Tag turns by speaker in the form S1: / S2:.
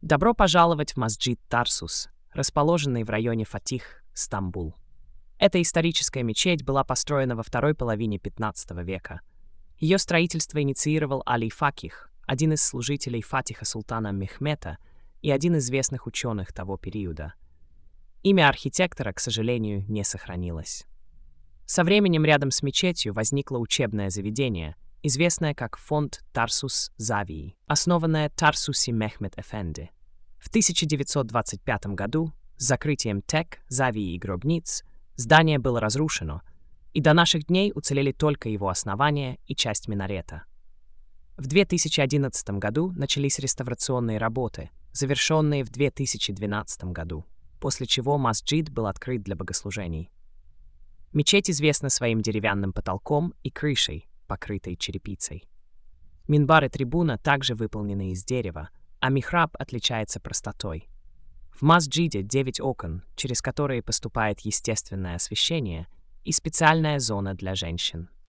S1: Добро пожаловать в Масджид Тарсус, расположенный в районе Фатих, Стамбул. Эта историческая мечеть была построена во второй половине XV века. Ее строительство инициировал Али Факих, один из служителей Фатиха султана Мехмета и один из известных ученых того периода. Имя архитектора, к сожалению, не сохранилось. Со временем рядом с мечетью возникло учебное заведение, известное как фонд Тарсус Завии, основанное Тарсуси Мехмет Эфенди. В 1925 году с закрытием ТЭК, Завии и гробниц здание было разрушено, и до наших дней уцелели только его основание и часть минарета. В 2011 году начались реставрационные работы, завершенные в 2012 году, после чего Масджид был открыт для богослужений. Мечеть известна своим деревянным потолком и крышей, покрытой черепицей. Минбар и трибуна также выполнены из дерева, а михраб отличается простотой. В Масджиде 9 окон, через которые поступает естественное освещение, и специальная зона для женщин.